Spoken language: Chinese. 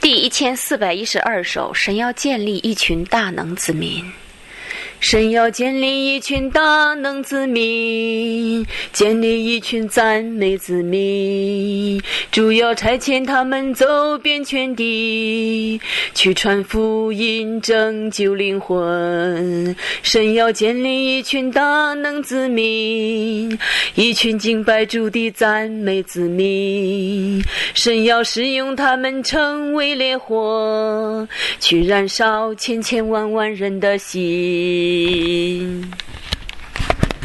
第1412首，神要建立一群大能子民。神要建立一群大能子民，建立一群赞美子民，主要差遣他们走遍全地，去传福音，拯救灵魂。神要建立一群大能子民，一群敬拜主的赞美子民。神要使用他们成为烈火，去燃烧千千万万人的心。